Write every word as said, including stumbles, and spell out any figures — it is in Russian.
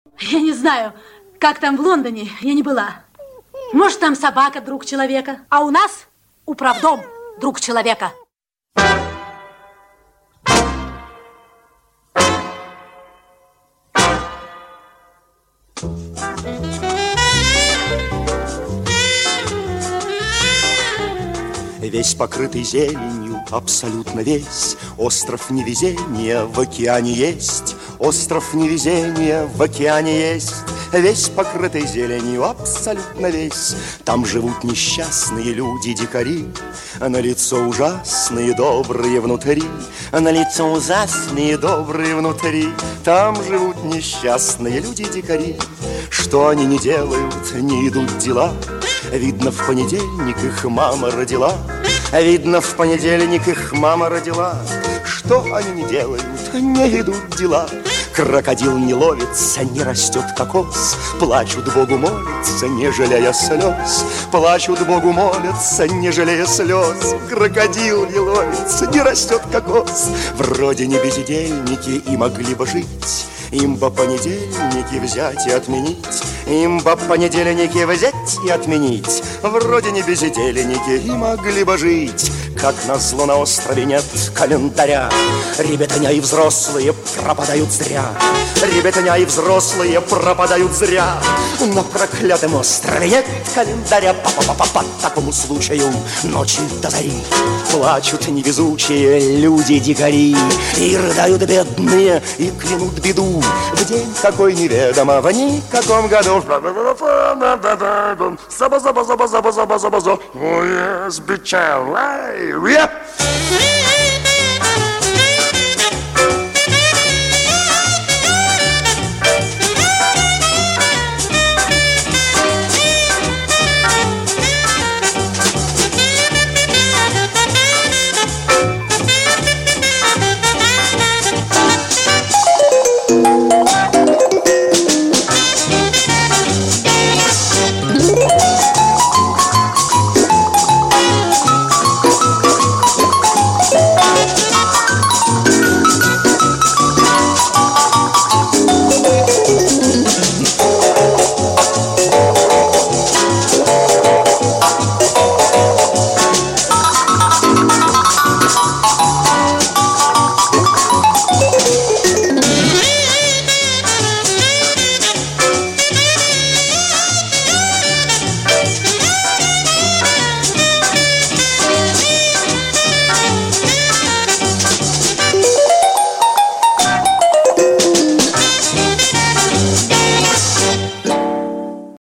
Я не знаю, как там в Лондоне, я не была. Может, там собака друг человека, а у нас управдом друг человека. Весь покрытый зеленью, абсолютно весь. Остров невезения в океане есть. Остров невезения в океане есть. Весь покрытый зеленью, абсолютно весь. Там живут несчастные люди-дикари, на лицо ужасные, добрые внутри. На лицо ужасные, добрые внутри. Там живут несчастные люди-дикари. Что они не делают, не идут дела. Видно, в понедельник их мама родила. Видно, в понедельник их мама родила. Что они не делают, не идут дела. Крокодил не ловится, не растет кокос. Плачут Богу молятся, не жалея слез. Плачут Богу молятся, не жалея слез. Крокодил не ловится, не растет кокос. Вроде не бездельники и могли бы жить. Им бы понедельники взять и отменить. Им бы понедельники взять и отменить. Вроде не бездельники и могли бы жить. Как назло на острове нет календаря. Ребятня и взрослые пропадают зря. Ребятня и взрослые пропадают зря. На проклятом острове нет календаря. По-по-по-по, по такому случаю ночи до зари плачут невезучие люди-дикари. И рыдают бедные, и клянут беду в день какой неведомо, в никаком году. Заба-заба-заба-заба-заба-заба-заба. Oh yes, bitch, I lie.